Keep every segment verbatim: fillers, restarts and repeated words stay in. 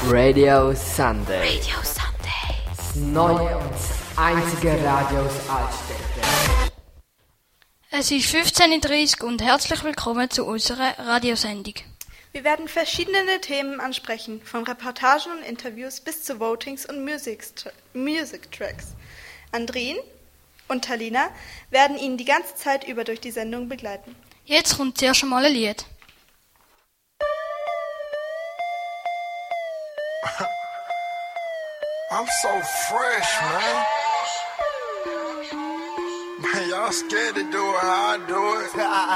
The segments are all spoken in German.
Radio Sunday. Radio Sunday. Das neue und das einzige Radio aus Altstädte. Es ist fünfzehn Uhr dreißig und herzlich willkommen zu unserer Radiosendung. Wir werden verschiedene Themen ansprechen, von Reportagen und Interviews bis zu Votings und Music, Music Tracks. Andrien und Talina werden Ihnen die ganze Zeit über durch die Sendung begleiten. Jetzt kommt zuerst einmal ein Lied. I'm so fresh, man. Man, y'all scared to do it how I do it.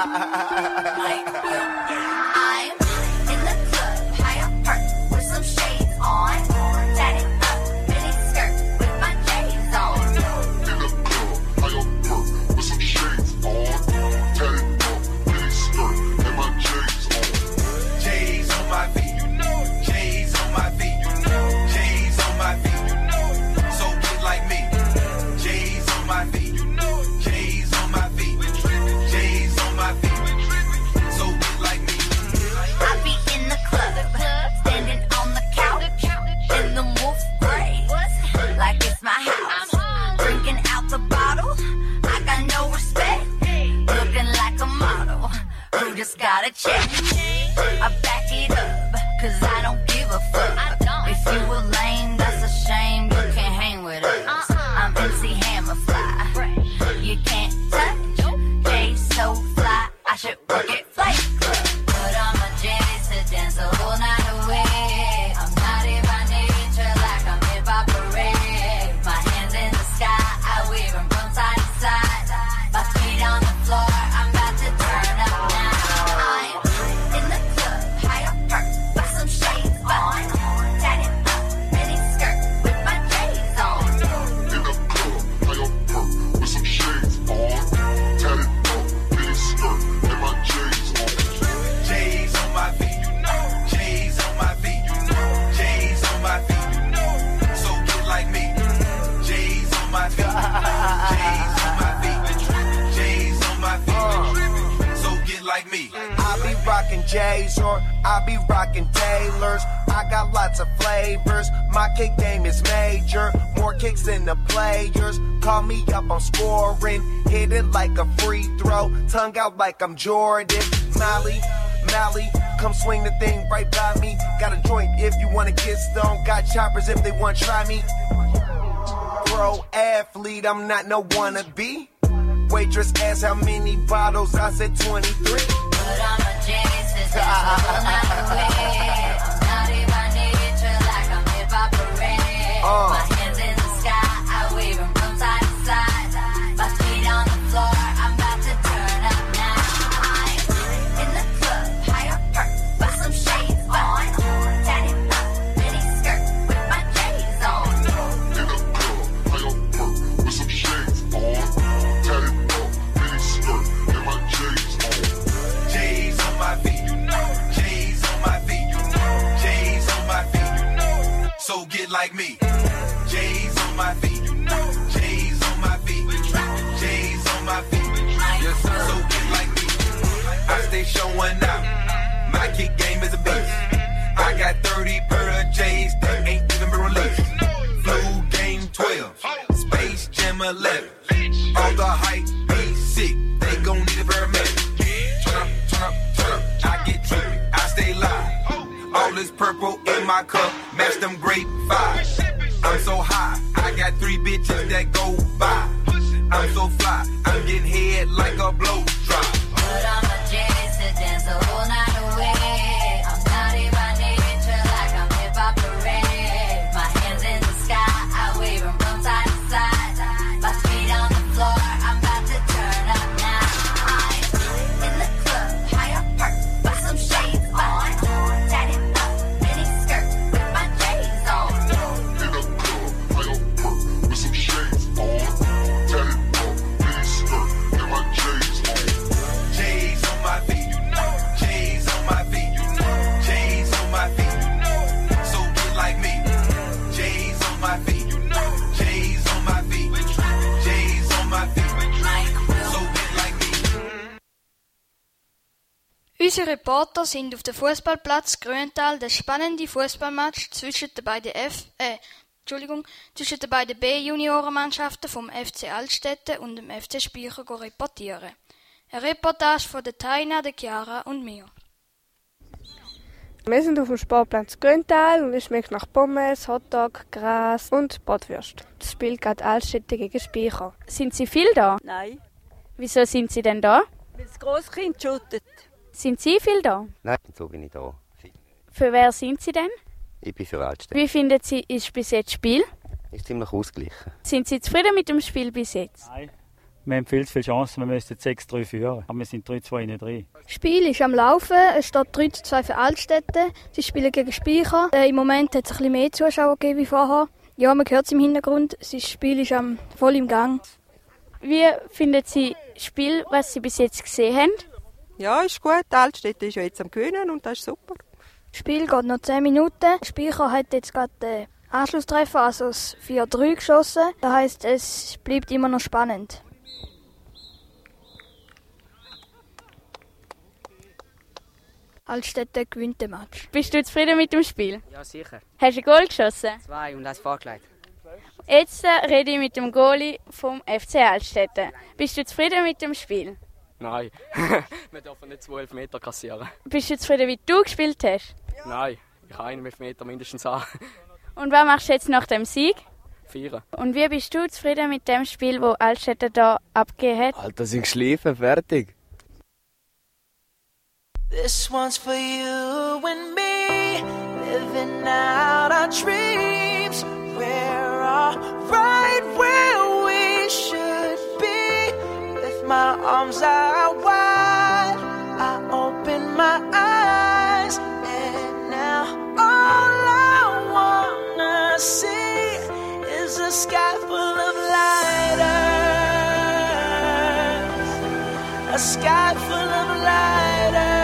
I'm in the club, high up perk with some shades on. Tatted up, mini skirt with my J's on. In the club, high up perk with some shades on. Tatted up, mini skirt, and my J's on. J's on my feet, you know it. J's on my feet, you know it. J's on my feet, you know it. So get like me. J's on my feet, you know it. J's on my feet, J's on my feet. So get like me. I be in the club, standing on the couch in the wolf gray, like it's my house. Drinking out the bottle, I got no respect. Looking like a model who just got a check. I back it up, cause I don't give a fuck. If you a lame, that's a shame. You can't hang with us. I'm M C Hammer Fly. You can't touch Jay so fly. I should work at Flight Club. Put on my J's to dance the whole night away. I'm naughty by nature, like I'm hip hop parade. My hands in the sky, I wave them from side to side. My feet on the floor, I'm about to turn up now. I'm in the club, high up perk, with some shades on. Tatted up, mini skirt with my J's on. In the club, high up perk with some shades on. Tatted up, mini skirt, and my J's on. J's on my feet, you know. J's on my feet, you know. J's on my feet, you know. So get like me. J's on my feet. J's on my feet. J's on my feet. So get like me. I be rockin' J's or I be rockin' Taylors. I got lots of flavors. My kick game is major. More kicks than the players. Call me up, I'm scoring. Hit it like a free throw. Tongue out like I'm Jordan. Molly, Molly, come swing the thing right by me. Got a joint if you wanna get stoned. Got choppers if they wanna try me. Pro athlete, I'm not no wannabe. Waitress asked how many bottles, I said twenty-three. Put on my J's to dance the whole night away. I'm naughty by nature, like I'm hip hop parade. Uh. My hands in the sky, I wave them from side to side. My feet on the floor, I'm about to turn up now. I'm in the club, high up perk, with some shades on. Tatted up, mini skirt with my J's on. In the club, high up perk with some shades on. Tatted up, mini skirt, and my J's on. J's on my feet, you know. J's on my feet, you know. J's on my feet, you know. So get like me. J's on my feet, you know. J's on my feet. J's on my feet. Yes, sir. So get like me. I stay showing out. My kick game is a beast. I got thirty pair of J's that ain't even been released. Flu Game twelve. Space Jam eleven. All the hype be sick. They gon' need a paramedic. Turn up, turn up, turn up. I get trippy. I stay live. All this purple in my cup. Match them grape fives. I'm so high. I got three bitches that go by. I'm so fly. I'm getting head like a blow drop. Put on my J's to dance the whole night away. I'm naughty by nature, like I'm hip hop parade. My hands in the sky, I wave them from side to side. My feet on the floor, I'm about to turn up now. I'm in the club, high up perk, with some shades on. Tatted up, mini skirt with my J's on. In the club, high up perk with some shades on. Tatted up, mini skirt, and my J's on. Unsere Reporter sind auf dem Fußballplatz Grünenthal das spannende Fußballmatch zwischen den beiden F, äh, Entschuldigung, zwischen den beiden B-Juniorenmannschaften vom F C Altstätten und dem F C Speicher reportieren. Eine Reportage von der Taina, der Chiara und mir. Wir sind auf dem Sportplatz Grünenthal und es schmeckt nach Pommes, Hotdog, Gras und Bratwürst. Das Spiel geht Altstätten gegen Speicher. Sind Sie viel da? Nein. Wieso sind Sie denn da? Weil das Grosskind shootet. Sind Sie viel da? Nein, so bin ich da. Für wer sind Sie denn? Ich bin für Altstätten. Wie finden Sie ist bis jetzt das Spiel? Ist ziemlich ausgeglichen. Sind Sie zufrieden mit dem Spiel bis jetzt? Nein. Wir haben viel zu viele Chancen, wir müssen sechs drei führen. Aber wir sind drei zwei drin. Das Spiel ist am Laufen, es steht drei zu zwei für Altstätten. Sie spielen gegen Speicher. Äh, Im Moment hat es ein bisschen mehr Zuschauer gegeben wie vorher. Ja, man hört es im Hintergrund, das Spiel ist am, voll im Gang. Wie finden Sie das Spiel, was Sie bis jetzt gesehen haben? Ja, ist gut. Altstätten ist ja jetzt am Gewinnen und das ist super. Das Spiel geht noch zehn Minuten. Speicher hat jetzt gerade den Anschlusstreffer, also das vier drei geschossen. Das heisst, es bleibt immer noch spannend. Altstätten gewinnt den Match. Bist du zufrieden mit dem Spiel? Ja, sicher. Hast du ein Goal geschossen? Zwei und eins vorgelegt. Jetzt äh, rede ich mit dem Goalie vom F C Altstätten. Bist du zufrieden mit dem Spiel? Nein, wir dürfen nicht zwölf Meter kassieren. Bist du zufrieden, wie du gespielt hast? Nein, ich habe einen elf Meter mindestens an. Und was machst du jetzt nach dem Sieg? Vier. Und wie bist du zufrieden mit dem Spiel, das Altstätten hier abgegeben hat? Alter, sind geschliffen, fertig. This one's for you and me, living out our dreams. We're all right where we should be. With my arms out wide, I open my eyes, and now all I wanna see is a sky full of lighters, a sky full of lighters.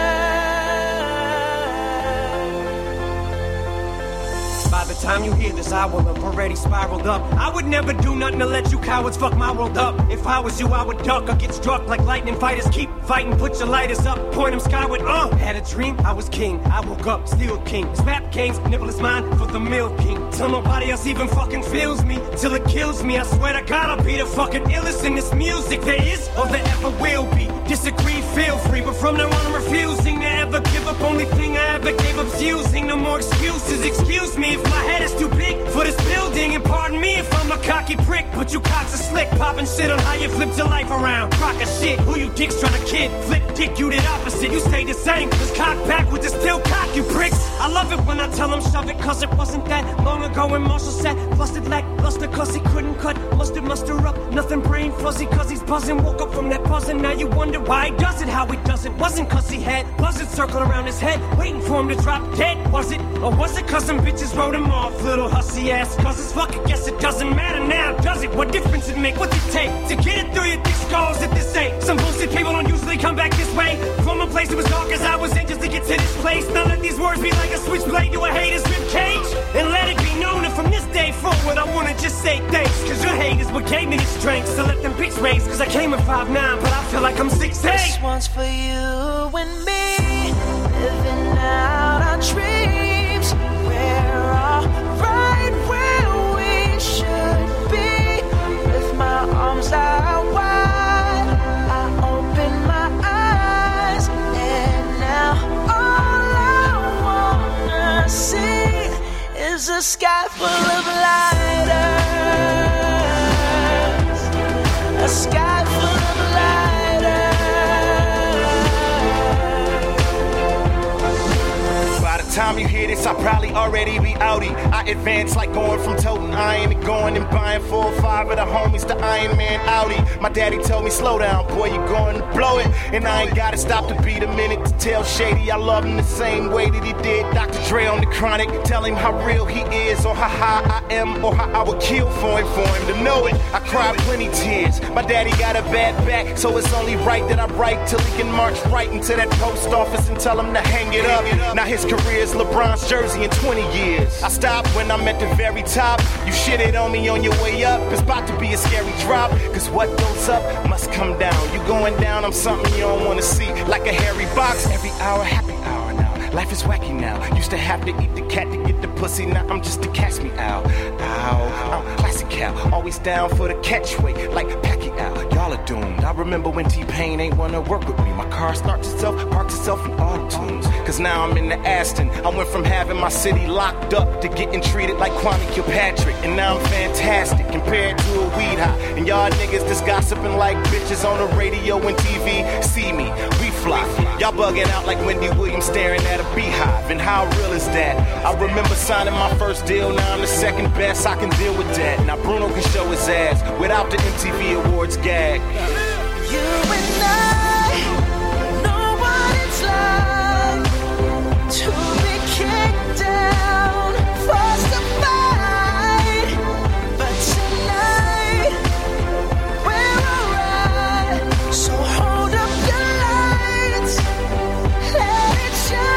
By the time you hear this, I will have already spiraled up. I would never do nothing to let you cowards fuck my world up. If I was you, I would duck or get struck like lightning fighters. Keep fighting, put your lighters up, point them skyward. Uh, had a dream, I was king. I woke up, still king. This rap game's nibble is mine for the milk king. Till nobody else even fucking feels me, till it kills me. I swear to God, I'll be the fucking illest in this music there is or there ever will be. Disagree, feel free, but from now on I'm refusing to ever give up. Only thing I ever gave up's using. No more excuses. Excuse me if my head is too big for this building, and pardon me if I'm a cocky prick, but you cocks are slick, popping shit on how you flipped your life around. Crock of shit, who you dicks trying to kid? Flip dick, you did opposite, you stayed the same. Just cock backwards and still cock, you pricks. I love it when I tell them shove it, cause it wasn't that long ago when Marshall said busted lackluster cause he couldn't cut mustard muster up, nothing brain fuzzy cause he's buzzing. Woke up from that buzzing, now you wonder why he does it, how he does it. Wasn't cause he had buzzards circling around his head, waiting for him to drop dead, was it? Or was it cause some bitches wrote him off, little hussy ass? Cause it's fuck, I guess it doesn't matter now, does it? What difference it make? What's it take to get it through your thick skulls that this ain't? Some bullshit people don't usually come back this way. From a place that was dark as I was in just to get to this place. Now let these words be like a switchblade to a hater's ribcage, and let it be known that from this day forward I wanna just say thanks, cause your hate is what gave me the strength. So let them pics raise, cause I came at five nine, but I feel like I'm six eight. This one's for you and me, living out our dreams. We're all right where we should be. With my arms out wide, I open my eyes, and now all I wanna see is a sky full of lighters, a sky full of lighters. By the time you hear this, I'll probably already be outie. I advance like going from toting iron to going and buying four or five of the homies to Iron Man Audi. My daddy told me, slow down, boy, you're going to blow it. And I ain't gotta stop to beat a minute to tell Shady I love him the same way that he did Doctor Dre on the Chronic. Tell him how real he is, or how high I am, or how I would kill for him, for him to know it. I cried plenty tears. My daddy got a bad back, so it's only right that I write till he can march right into that post office and tell him to hang it up. Now his career's wears LeBron's jersey in twenty years. I stopped when I'm at the very top. You shitted on me on your way up. It's about to be a scary drop. Cause what goes up must come down. You going down, I'm something you don't wanna see. Like a hairy box, every hour, happy hour now. Life is wacky now. Used to have to eat the cat to get the pussy. Now I'm just a catch me out. Ow, I'm classic cow. Always down for the catchweight, like Pacquiao. Y'all are doomed. I remember when T-Pain ain't wanna work with me. My car starts itself, parks itself in auto-tunes. Cause now I'm in the Aston. I went from having my city locked up to getting treated like Kwame Kilpatrick. And now I'm fantastic compared to a weed high. And y'all niggas just gossiping like bitches on the radio and T V. See me, we fly. Y'all bugging out like Wendy Williams staring at a beehive. And how real is that? I remember signing my first deal. Now I'm the second best. I can deal with that. Now Bruno can show his ass without the M T V Awards gag. You and I know what it's like to be kicked down, forced to fight. But tonight we're alright. So hold up your lights, let it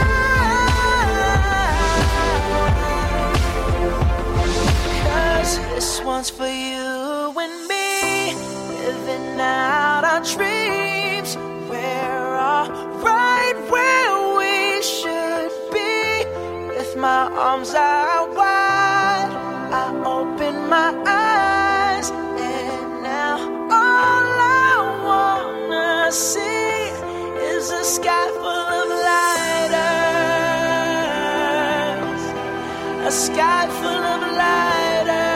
shine. Cause this one's for you and me, living out our dreams. We're all right where we should be. With my arms out wide, I open my eyes, and now all I wanna see is a sky full of lighters, a sky full of lighters.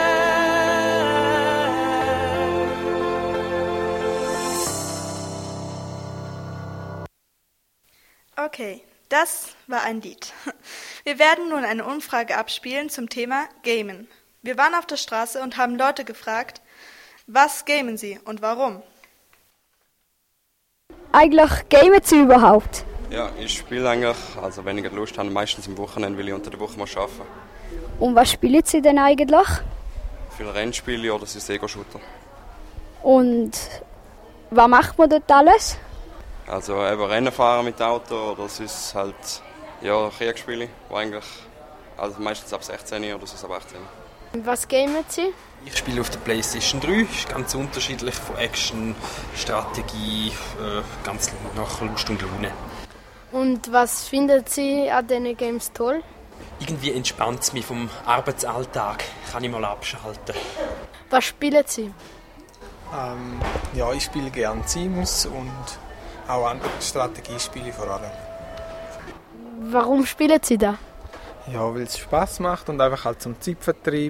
Okay, das war ein Lied. Wir werden nun eine Umfrage abspielen zum Thema Gamen. Wir waren auf der Straße und haben Leute gefragt, was gamen sie und warum? Eigentlich gamen sie überhaupt? Ja, ich spiele eigentlich, also wenn ich Lust habe, meistens am Wochenende, weil ich unter der Woche mal arbeite. Und was spielen sie denn eigentlich? Viele Rennspiele oder sind Ego-Shooter. Und was macht man dort alles? Also eben Rennen fahren mit Auto oder sonst halt ja, Kriegsspiele, die eigentlich also meistens ab sechzehn oder sonst ab achtzehn. Was gamen Sie? Ich spiele auf der PlayStation drei, ist ganz unterschiedlich von Action, Strategie, äh, ganz nach Lust und Laune. Und was finden Sie an diesen Games toll? Irgendwie entspannt es mich vom Arbeitsalltag, kann ich mal abschalten. Was spielen Sie? Ähm, ja, ich spiele gerne Sims und auch andere Strategiespiele vor allem. Warum spielen Sie da? Ja, weil es Spass macht und einfach halt zum Zeitvertreib.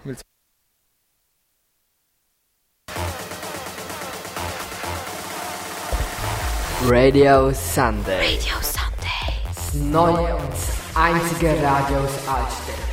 Radio Sunday. Radio Sunday. Das neue und das einzige Radio aus Altstädte.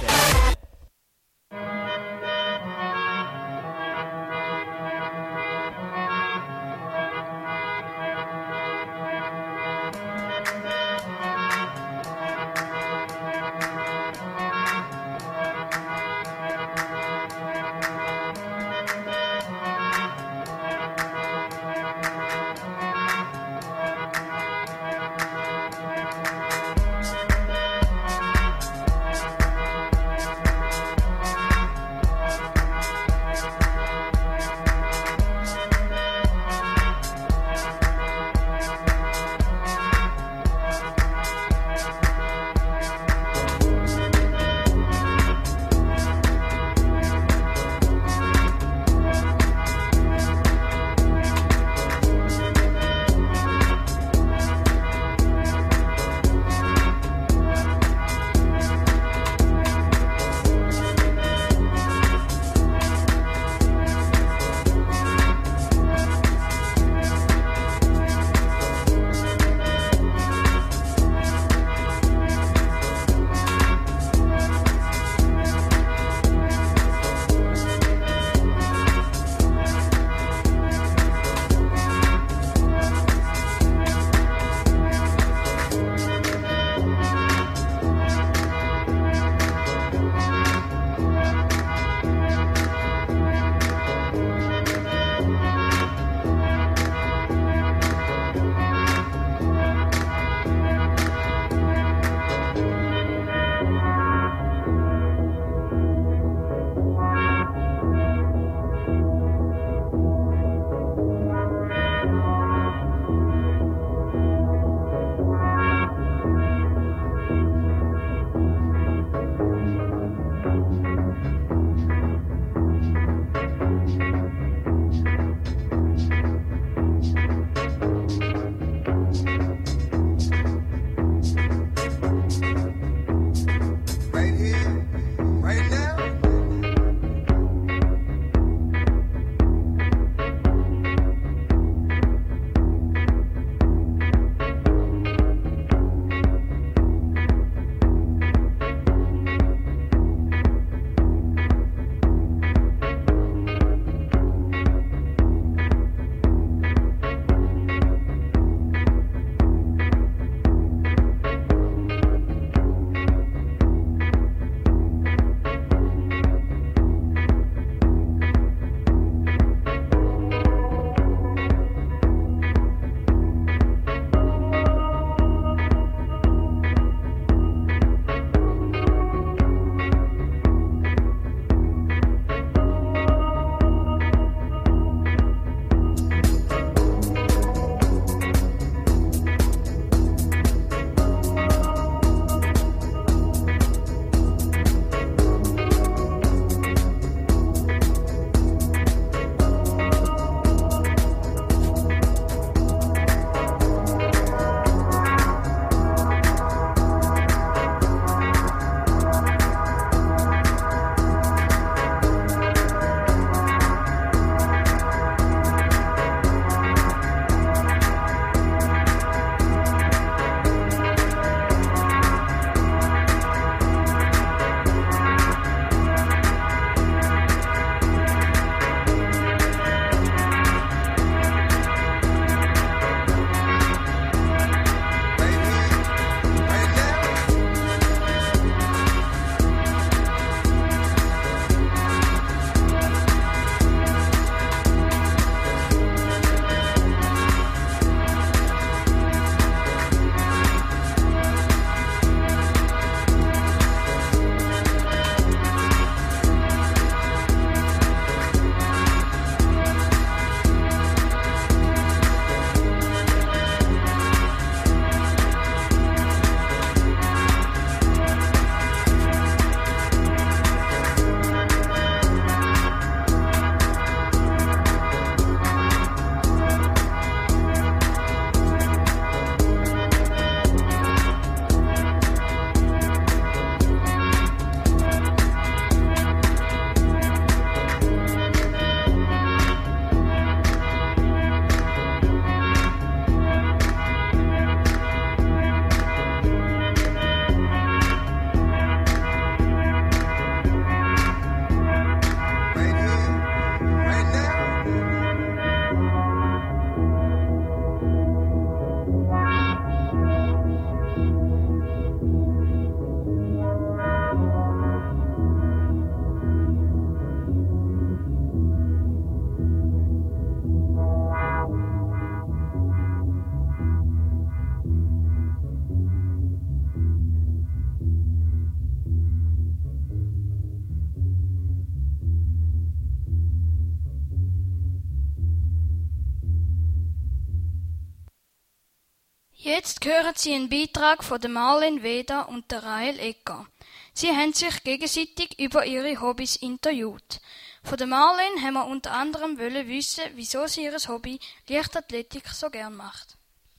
Jetzt hören Sie einen Beitrag von der Marlene Weder und der Rahel Ecker. Sie haben sich gegenseitig über ihre Hobbys interviewt. Von der Marlene haben wir unter anderem wollen wissen, wieso sie ihr Hobby Leichtathletik so gern macht.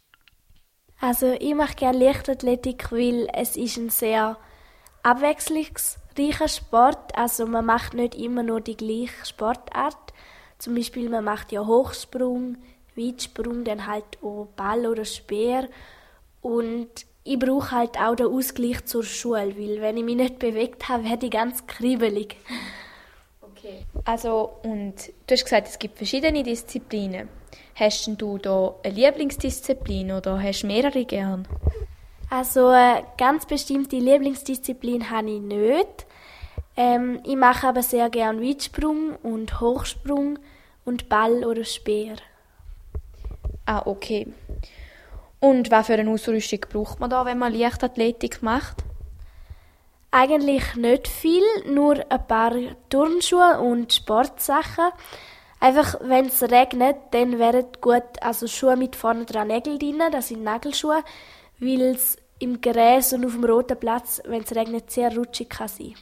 Also ich mache gerne Leichtathletik, weil es ist ein sehr abwechslungsreicher Sport. Also man macht nicht immer nur die gleiche Sportart. Zum Beispiel man macht ja Hochsprung, Weitsprung, dann halt auch Ball oder Speer. Und ich brauche halt auch den Ausgleich zur Schule, weil wenn ich mich nicht bewegt habe, werde ich ganz kribbelig. Okay. Also, und du hast gesagt, es gibt verschiedene Disziplinen. Hast du da eine Lieblingsdisziplin oder hast du mehrere gern? Also eine ganz bestimmte Lieblingsdisziplin habe ich nicht. Ähm, ich mache aber sehr gerne Weitsprung und Hochsprung und Ball oder Speer. Ah, okay. Und was für eine Ausrüstung braucht man da, wenn man Leichtathletik macht? Eigentlich nicht viel, nur ein paar Turnschuhe und Sportsachen. Einfach, wenn es regnet, dann wären gut also Schuhe mit vorne dran Nägel drin, das sind Nagelschuhe, weil es im Gräs und auf dem roten Platz, wenn es regnet, sehr rutschig kann sein.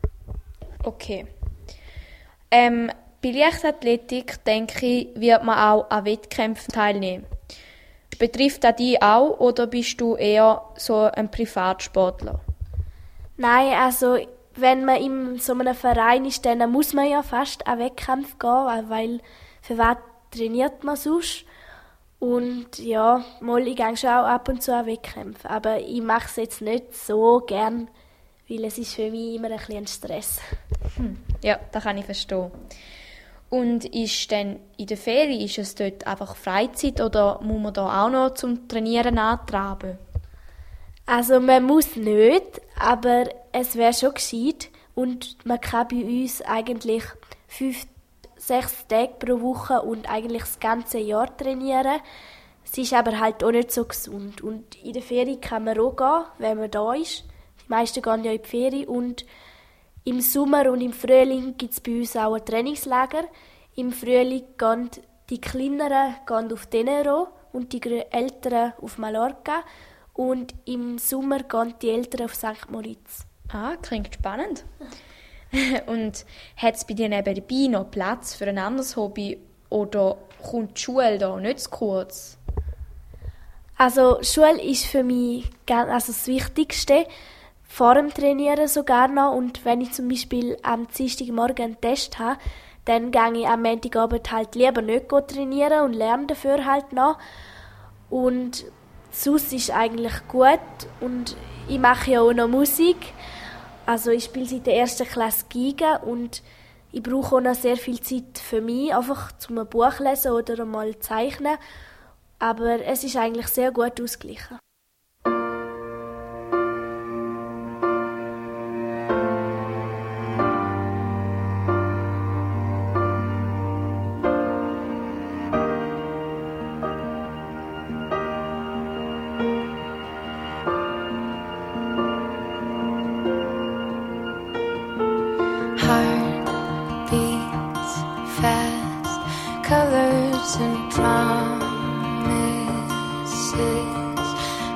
Okay. Ähm, bei Leichtathletik, denke ich, wird man auch an Wettkämpfen teilnehmen. Betrifft das dich auch oder bist du eher so ein Privatsportler? Nein, also wenn man in so einem Verein ist, dann muss man ja fast an Wettkämpfe gehen, weil für was trainiert man sonst? Und ja, mal, ich gehe schon auch ab und zu an Wettkämpfe, aber ich mache es jetzt nicht so gern, weil es ist für mich immer ein bisschen Stress. Hm. Ja, das kann ich verstehen. Und ist denn in der Ferien, ist es dort einfach Freizeit oder muss man da auch noch zum Trainieren antraben? Also man muss nicht, aber es wäre schon gescheit und man kann bei uns eigentlich fünf, sechs Tage pro Woche und eigentlich das ganze Jahr trainieren. Es ist aber halt auch nicht so gesund und in der Ferien kann man auch gehen, wenn man da ist. Die meisten gehen ja in die Ferien und im Sommer und im Frühling gibt es bei uns auch ein Trainingslager. Im Frühling gehen die Kleineren gehen auf Tenero und die Älteren auf Mallorca. Und im Sommer gehen die Eltern auf Sankt Moritz. Ah, klingt spannend. Und hat es bei dir nebenbei noch Platz für ein anderes Hobby oder kommt die Schule da nicht zu kurz? Also Schule ist für mich also das Wichtigste, vor dem Trainieren sogar noch. Und wenn ich zum Beispiel am Dienstagmorgen einen Test habe, dann gehe ich am Montagabend halt lieber nicht trainieren und lerne dafür halt noch. Und sonst ist eigentlich gut und ich mache ja auch noch Musik. Also ich spiele seit der ersten Klasse Geige und ich brauche auch noch sehr viel Zeit für mich, einfach zum ein Buch lesen oder mal zeichnen. Aber es ist eigentlich sehr gut ausgeglichen. And promises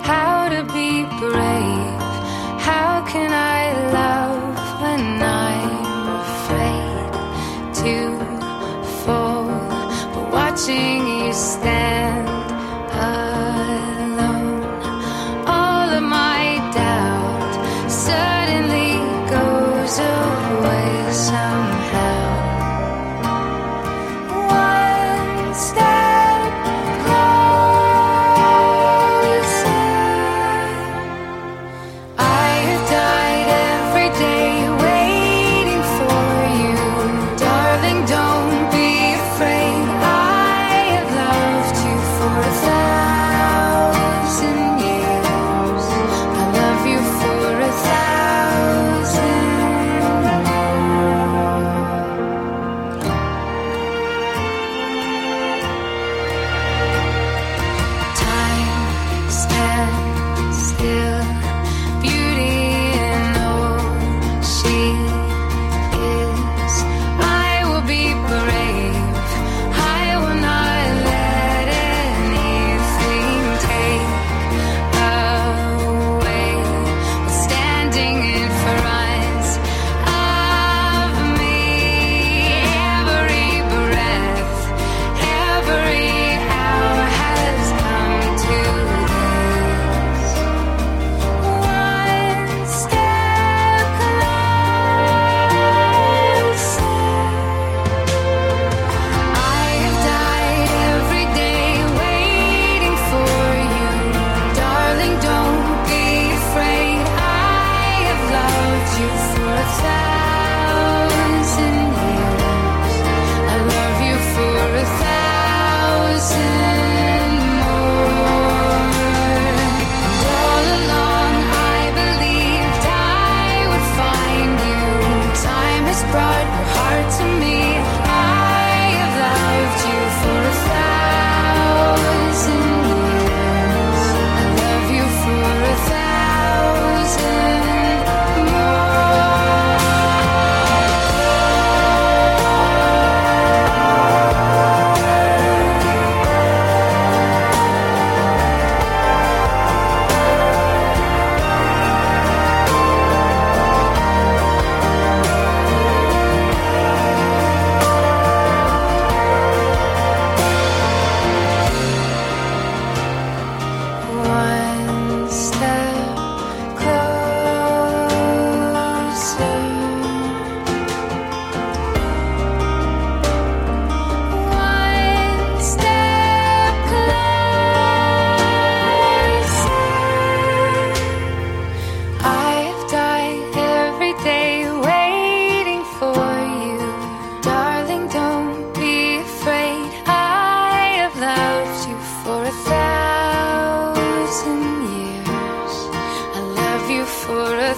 you for a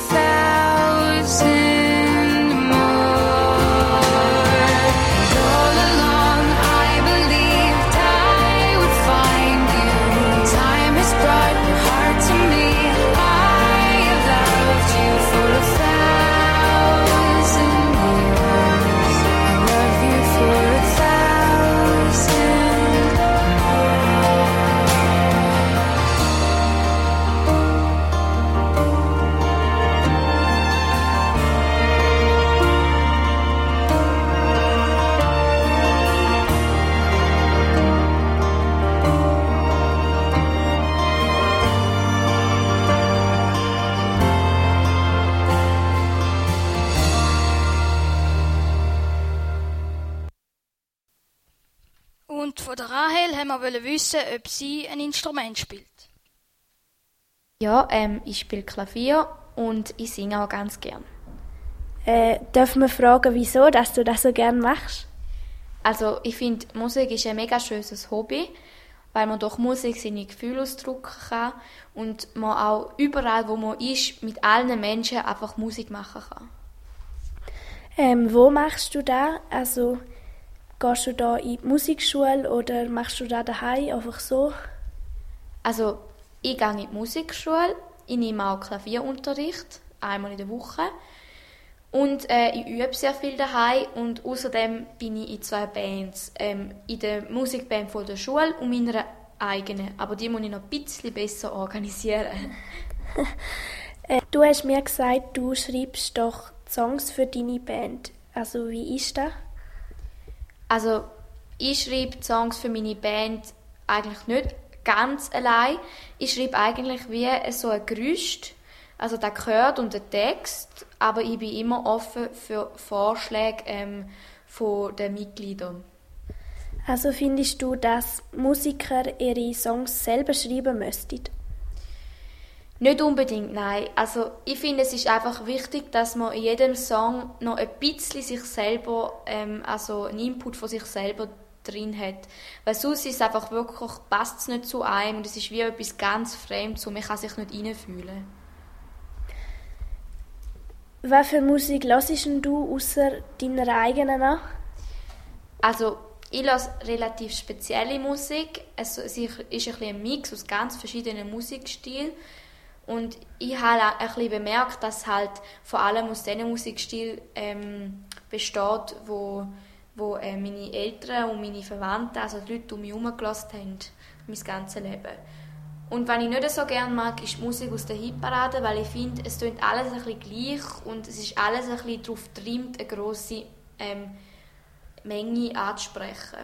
thousand more. And all along I believed I would find you. Time has brought your heart to me. I have loved you for a thousand years. I love you for a thousand more. Und von der Rahel haben wir wissen, ob sie ein Instrument spielt. Ja, ähm, ich spiele Klavier und ich singe auch ganz gern. Äh, darf man fragen, wieso, dass du das so gern machst? Also ich finde, Musik ist ein mega schönes Hobby, weil man durch Musik seine Gefühle ausdrücken kann und man auch überall, wo man ist, mit allen Menschen einfach Musik machen kann. Ähm, wo machst du das? Also gehst du da in die Musikschule oder machst du das daheim einfach so? Also ich gehe in die Musikschule, ich nehme auch Klavierunterricht, einmal in der Woche. Und äh, ich übe sehr viel daheim und außerdem bin ich in zwei Bands. Ähm, in der Musikband von der Schule und meiner eigenen. Aber die muss ich noch ein bisschen besser organisieren. äh, du hast mir gesagt, du schreibst doch Songs für deine Band. Also wie ist das? Also ich schreibe Songs für meine Band eigentlich nicht ganz allein. Ich schreibe eigentlich wie so ein Gerüst, also der gehört und der Text, aber ich bin immer offen für Vorschläge ähm, von den Mitgliedern. Also findest du, dass Musiker ihre Songs selber schreiben müssten? Nicht unbedingt, nein. Also ich finde, es ist einfach wichtig, dass man in jedem Song noch ein bisschen sich selber, ähm, also einen Input von sich selber drin hat. Weil sonst ist es einfach wirklich, passt es nicht zu einem und es ist wie etwas ganz Fremdes, so man kann sich nicht reinfühlen. Was für Musik hörst du außer deiner eigenen an? Also ich höre relativ spezielle Musik. Es ist ein bisschen ein Mix aus ganz verschiedenen Musikstilen. Und ich habe ein bisschen bemerkt, dass halt vor allem aus diesen Musikstil ähm, besteht, wo, wo äh, meine Eltern und meine Verwandten, also die Leute, die mich herumgelassen haben, mein ganzes Leben. Und was ich nicht so gerne mag, ist die Musik aus der Hitparade, weil ich finde, es klingt alles ein bisschen gleich und es ist alles ein bisschen darauf getrimmt, eine grosse ähm, Menge anzusprechen.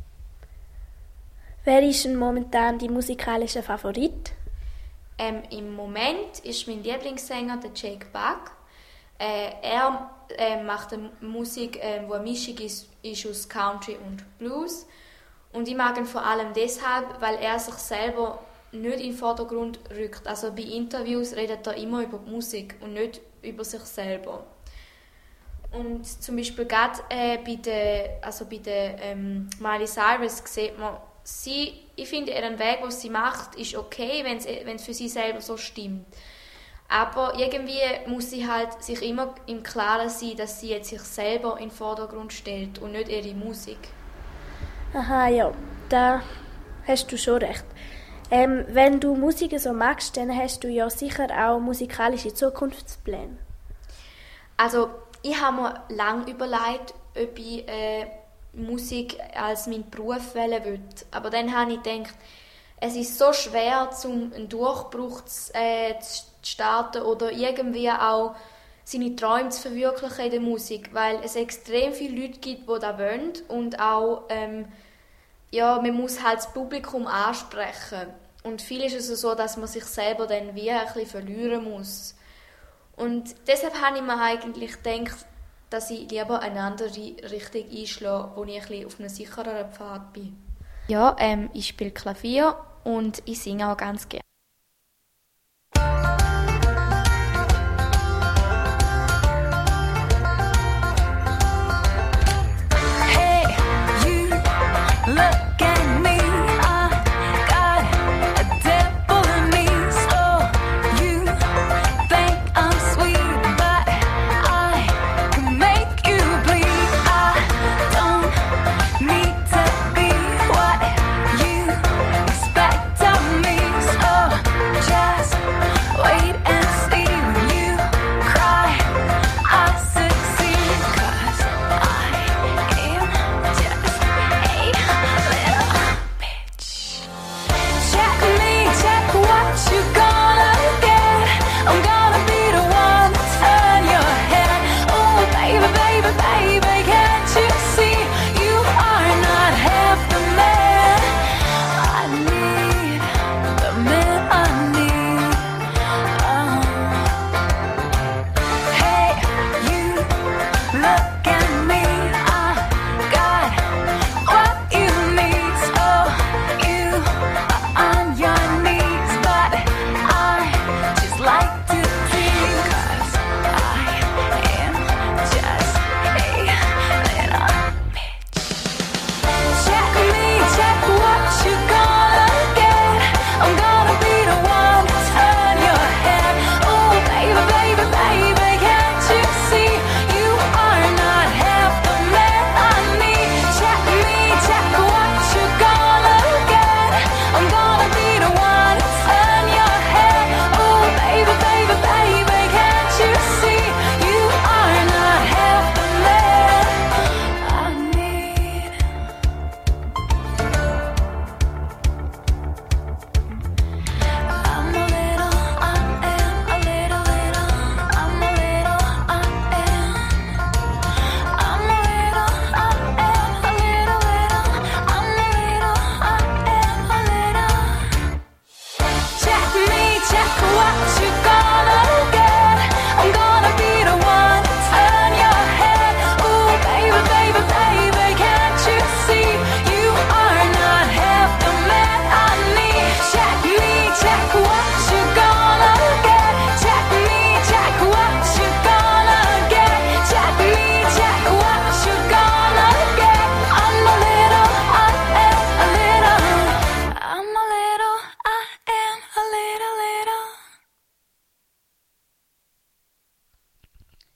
Wer ist denn momentan dein musikalischer Favorit? Ähm, Im Moment ist mein Lieblingssänger der Jake Buck. Äh, er äh, macht eine Musik, äh, die eine Mischung ist, ist aus Country und Blues. Und ich mag ihn vor allem deshalb, weil er sich selber nicht in den Vordergrund rückt. Also bei Interviews redet er immer über die Musik und nicht über sich selber. Und zum Beispiel gerade äh, bei der, also bei der ähm, Miley Cyrus sieht man, sie, ich finde, ihren Weg, den sie macht, ist okay, wenn es für sie selber so stimmt. Aber irgendwie muss sie halt sich immer im Klaren sein, dass sie jetzt sich selber in den Vordergrund stellt und nicht ihre Musik. Aha, ja, da hast du schon recht. Ähm, wenn du Musik so magst, dann hast du ja sicher auch musikalische Zukunftspläne. Also, ich habe mir lange überlegt, ob ich äh, Musik als meinen Beruf wählen will. Aber dann habe ich gedacht, es ist so schwer, um einen Durchbruch zu, äh, zu starten oder irgendwie auch seine Träume zu verwirklichen in der Musik, weil es extrem viele Leute gibt, die das wollen und auch ähm, ja, man muss halt das Publikum ansprechen. Und viel ist es so, dass man sich selber dann wie ein bisschen verlieren muss. Und deshalb habe ich mir eigentlich gedacht, dass ich lieber eine andere Richtung einschlage, wo ich ein bisschen auf einem sichereren Pfad bin. Ja, ähm, ich spiele Klavier und ich singe auch ganz gerne. Look at me, I got a devil in me. So you think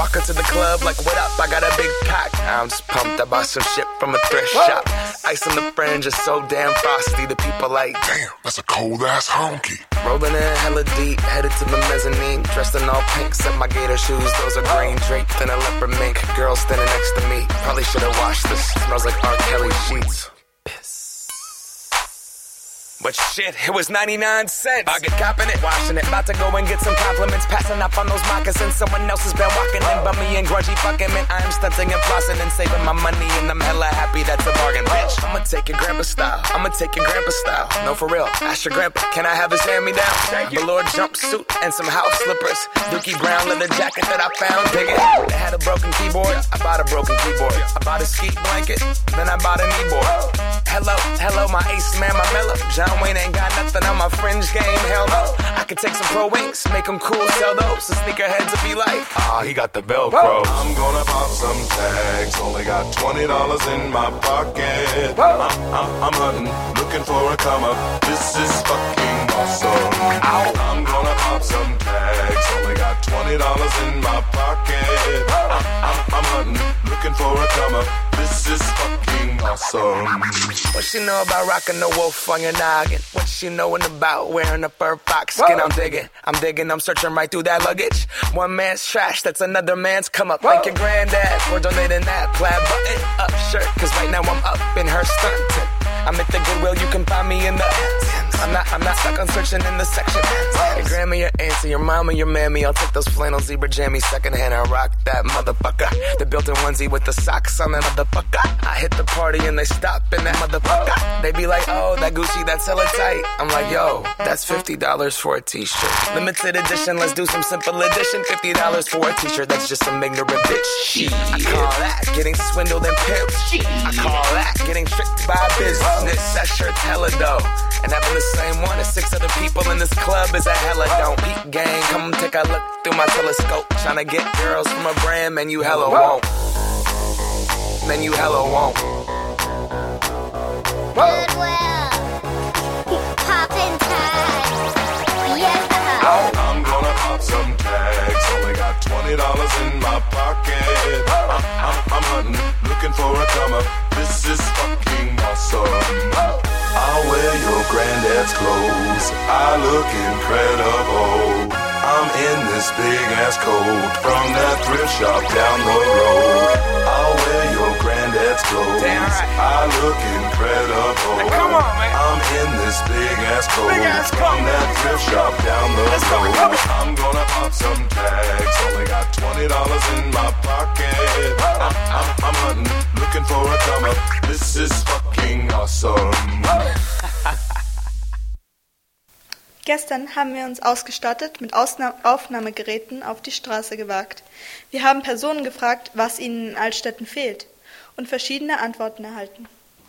walk into the club like, what up, I got a big cock. I'm just pumped, I bought some shit from a thrift shop. Ice on the fringe is so damn frosty, the people like, damn, that's a cold ass honky. Rolling in hella deep, headed to the mezzanine. Dressed in all pink, except my gator shoes, those are green. Draped in a leopard mink, girl standing next to me. Probably should've washed this, smells like R. Kelly sheets. But shit, it was ninety-nine cents. I get copping it, washing it. About to go and get some compliments. Passing up on those moccasins. Someone else has been walking in. Bummy and grungy fucking man. I am stunting and flossing and saving my money. And I'm hella happy that's a bargain, bitch. I'ma take your grandpa style. I'ma take your grandpa style. No, for real. Ask your grandpa, can I have his hand-me-down? Velour jumpsuit and some house slippers. Dookie brown leather jacket that I found. Dig it. They had a broken keyboard. I bought a broken keyboard. I bought a ski blanket. Then I bought a kneeboard. Hello, hello, my ace man, my mellow. John Wayne ain't got nothing on my fringe game, hell no. I could take some pro wings, make them cool, sell those. The sneakerheads will be like, ah, he got the Velcro. I'm gonna pop some tags, only got twenty dollars in my pocket. I'm, I'm, I'm hunting, looking for a come up. This is fucking awesome. Ow. I'm gonna pop some tags, only got twenty dollars in my pocket. I'm, I'm, I'm hunting, looking for a come up. This is fucking awesome. What she know about rocking the wolf on your noggin? What she knowin' about wearing a fur fox skin? I'm digging, I'm digging, I'm searching right through that luggage. One man's trash, that's another man's come up. Thank your granddad for donating that plaid button up shirt. Cause right now I'm up in her stunting. I'm at the Goodwill, you can find me in the I'm not, I'm not stuck on searching in the section. Your grandma, your auntie, your mama, your mammy. I'll take those flannel zebra jammies secondhand and rock that motherfucker. The built-in onesie with the socks on that motherfucker. I hit the party and they stop in that motherfucker. They be like, oh, that Gucci, that's hella tight. I'm like, yo, that's fifty dollars for a t-shirt. Limited edition, let's do some simple edition. fifty dollars for a t-shirt, that's just some ignorant bitch. Shit. I call that getting swindled and pimped. I call that getting tricked by business. That shirt's hella dope. And having the same one as six other people in this club is a hella don't. Peak gang, come take a look through my telescope. Tryna get girls from a brand, man, you hella won't. Man, you hella won't. Goodwill. Poppin' tags. Yeah. I'm gonna pop some tags. Only got twenty dollars in my pocket. I'm, I'm, I'm hunting, looking for a come up. This is fucking awesome. I'll wear your granddad's clothes. I look incredible. I'm in this big ass coat from that thrift shop down the road. I'll wear your granddad's clothes. Damn right. I look incredible. Hey, come on, man. I'm in this big ass coat big ass from coat. That thrift shop down the Let's road. Go, I'm gonna pop some tags. Only got twenty dollars in my pocket. I'm, I'm, I'm hunting, looking for a come up. This is fucking awesome. Gestern haben wir uns ausgestattet mit Ausna- Aufnahmegeräten auf die Straße gewagt. Wir haben Personen gefragt, was ihnen in Altstätten fehlt und verschiedene Antworten erhalten.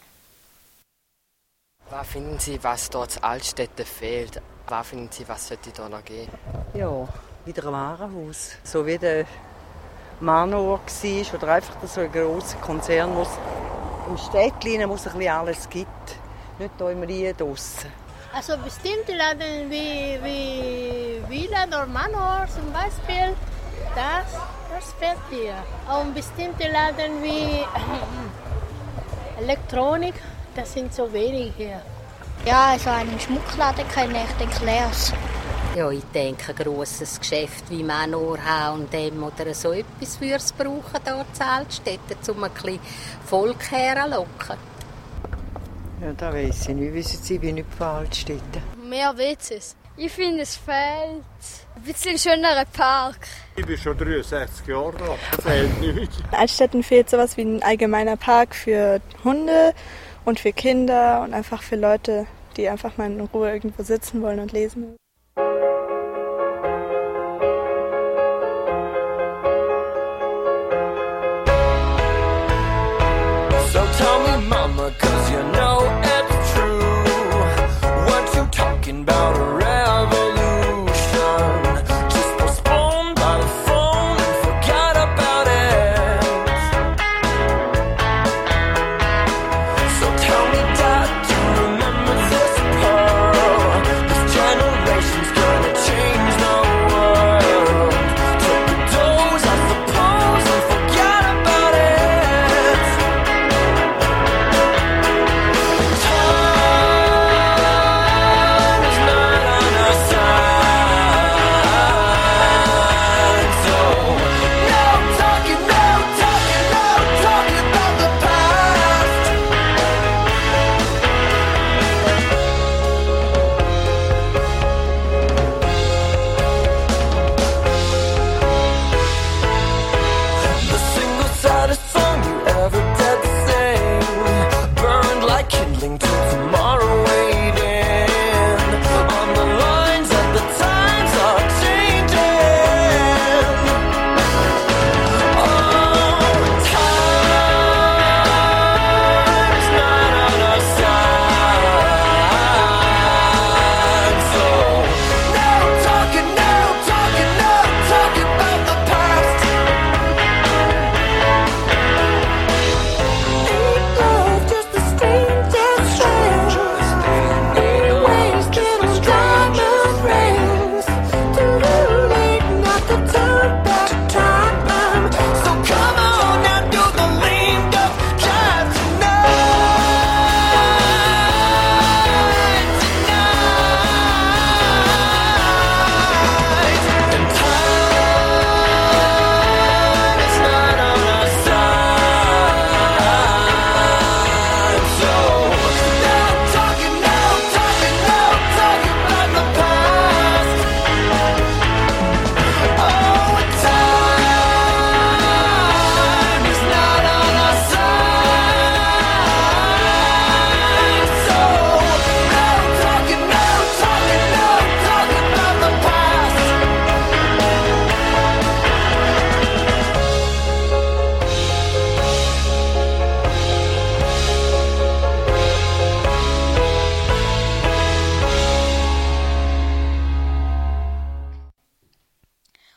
Was finden Sie, was dort in Altstätten fehlt? Was finden Sie, was sollte da noch geben? Ja, wieder ein Warenhaus. So wie der Manor war oder einfach so ein grosser Konzern, wo es im Städtchen wo es ein bisschen alles gibt. Nicht hier im Rien draussen. Also bestimmte Läden wie, wie Villa oder Manor zum Beispiel, das, das fehlt hier. Und bestimmte Läden wie Elektronik, das sind so wenig hier. Ja, also einen Schmuckladen kenne ich, den Claire's. Ja, ich denke, ein grosses Geschäft wie Manor H und M oder so etwas würde es brauchen hier in Altstätten, um ein bisschen Volk herzulocken. Ja, da weiss ich nicht. Wissen Sie, wie nicht von Altstätten? Mehr W Cs. Ich finde, es fehlt ein bisschen schönerer Park. Ich bin schon dreiundsechzig Jahre alt, da fehlt nichts. In Altstätten fehlt sowas wie ein allgemeiner Park für Hunde und für Kinder und einfach für Leute, die einfach mal in Ruhe irgendwo sitzen wollen und lesen. So tell me, mama, cause you know it's true. What you talking about a revolution? Just postponed by the phone and forgot about it. So tell me, Dad, do you remember this pearl? This generation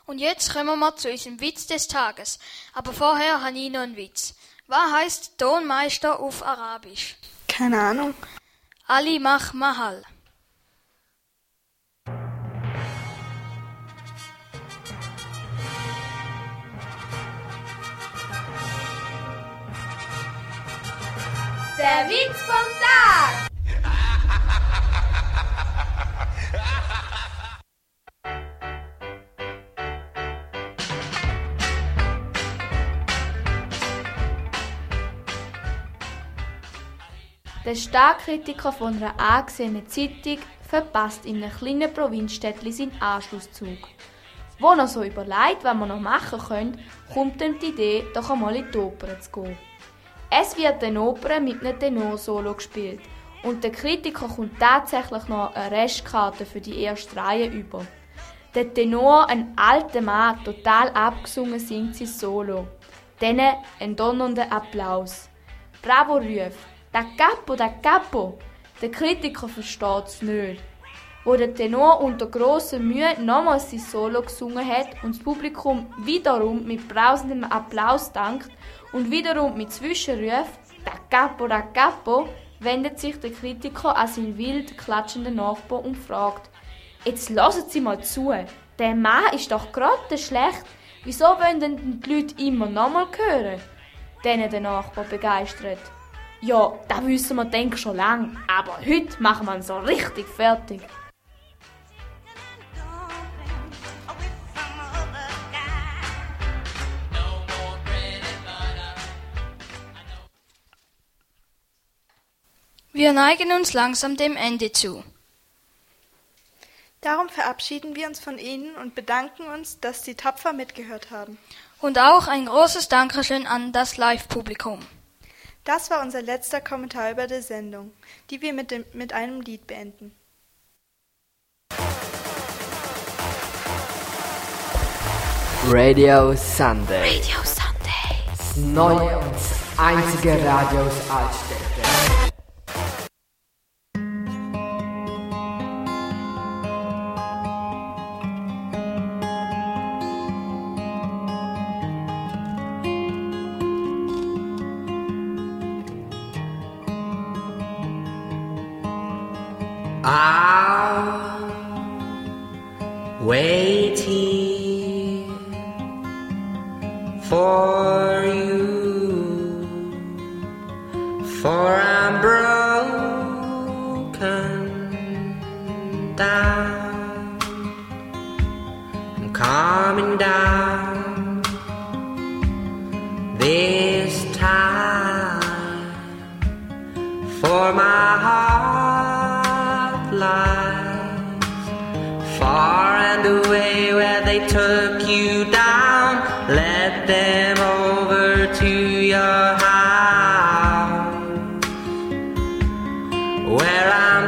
Und jetzt kommen wir zu unserem Witz des Tages. Aber vorher habe ich noch einen Witz. Was heisst Tonmeister auf Arabisch? Keine Ahnung. Ali mach mahal. Der Witz vom Tag! Der Starkritiker von einer angesehenen Zeitung verpasst in einem kleinen Provinzstädtchen seinen Anschlusszug. Wo er so überlegt, was man noch machen könnte, kommt ihm die Idee, doch einmal in die Oper zu gehen. Es wird eine Oper mit einem Tenorsolo gespielt und der Kritiker kommt tatsächlich noch eine Restkarte für die erste Reihe über. Der Tenor, ein alter Mann, total abgesungen, singt sein Solo. Dann ein donnernder Applaus. Bravo ruft. Da capo, da capo! Der Kritiker versteht es nicht. Wo der Tenor unter grosser Mühe nochmals sein Solo gesungen hat und das Publikum wiederum mit brausendem Applaus dankt und wiederum mit Zwischenrufen da capo, da capo, wendet sich der Kritiker an seinen wild klatschenden Nachbar und fragt: Jetzt lassen Sie mal zu, der Mann ist doch gerade schlecht. Wieso wollen denn die Leute immer nochmal hören? Dann der Nachbar begeistert: Ja, das wissen wir denk schon lang, aber heute machen wir ihn so richtig fertig. Wir neigen uns langsam dem Ende zu. Darum verabschieden wir uns von Ihnen und bedanken uns, dass Sie tapfer mitgehört haben. Und auch ein großes Dankeschön an das Live-Publikum. Das war unser letzter Kommentar über die Sendung, die wir mit, dem, mit einem Lied beenden. Radio Sunday. Radio Sunday. Das neue und das einzige Radio aus Altstädte. I'll wait here for you, for I'm broken down. I'm coming down this time, for my heart lies far and away where they took you down. Let them over to your house where I'm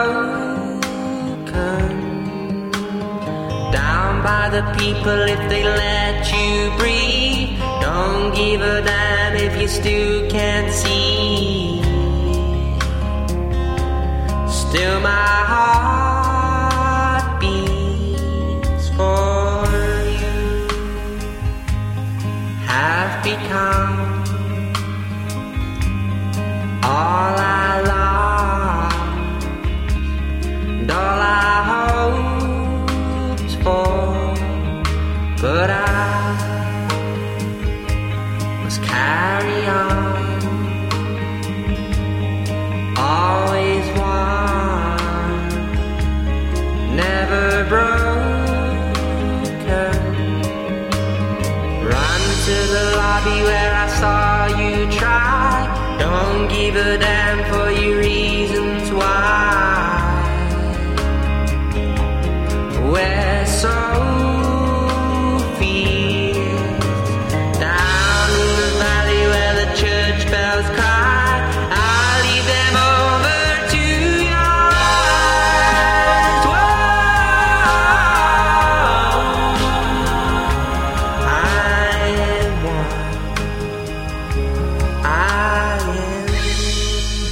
broken down by the people. If they let you breathe, don't give a damn if you still can't see. Still my heart beats for you. Have become all I lost and all I hoped for, but I must carry on. Always one, never broken. Run to the lobby where I saw you try. Don't give a damn for your reasons why. We're so fierce down in the valley where the church bells cry. I'll leave them over to your eyes. Whoa. I am one. I am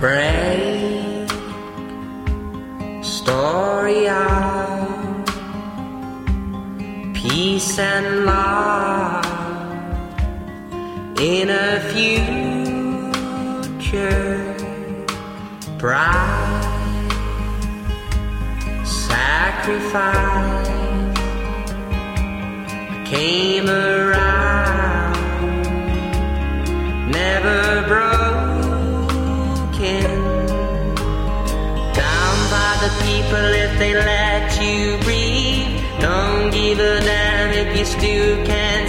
great story of peace and love in a future bright. Sacrifice came around, never broken down by the people if they let you breathe. Don't give a damn if you still can't